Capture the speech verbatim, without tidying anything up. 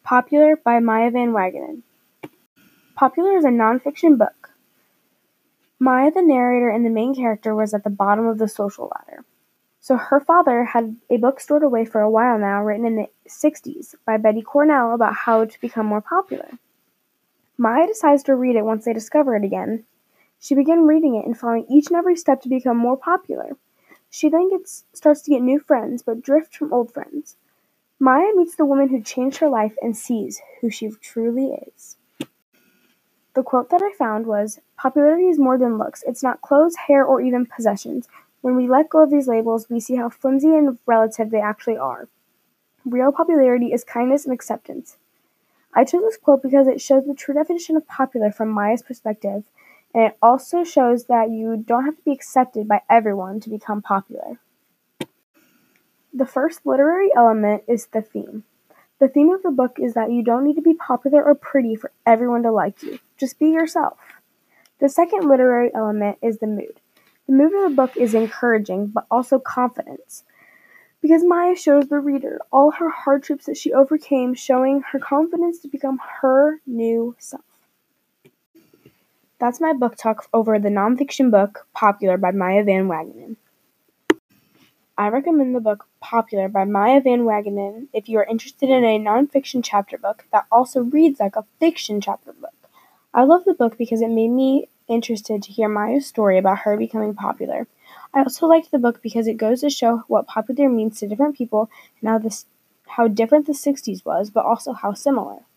Popular by Maya Van Wagenen. Popular is a nonfiction book. Maya, the narrator and the main character, was at the bottom of the social ladder. So her father had a book stored away for a while now, written in the sixties by Betty Cornell about how to become more popular. Maya decides to read it once they discover it again. She began reading it and following each and every step to become more popular. She then gets starts to get new friends, but drift from old friends. Maya meets the woman who changed her life and sees who she truly is. The quote that I found was, "Popularity is more than looks. It's not clothes, hair, or even possessions. When we let go of these labels, we see how flimsy and relative they actually are. Real popularity is kindness and acceptance." I chose this quote because it shows the true definition of popular from Maya's perspective, and it also shows that you don't have to be accepted by everyone to become popular. The first literary element is the theme. The theme of the book is that you don't need to be popular or pretty for everyone to like you. Just be yourself. The second literary element is the mood. The mood of the book is encouraging, but also confidence, because Maya shows the reader all her hardships that she overcame, showing her confidence to become her new self. That's my book talk over the nonfiction book Popular by Maya Van Wagenen. I recommend the book Popular by Maya Van Wagenen if you are interested in a nonfiction chapter book that also reads like a fiction chapter book. I love the book because it made me interested to hear Maya's story about her becoming popular. I also liked the book because it goes to show what popular means to different people and how this how different the sixties was, but also how similar.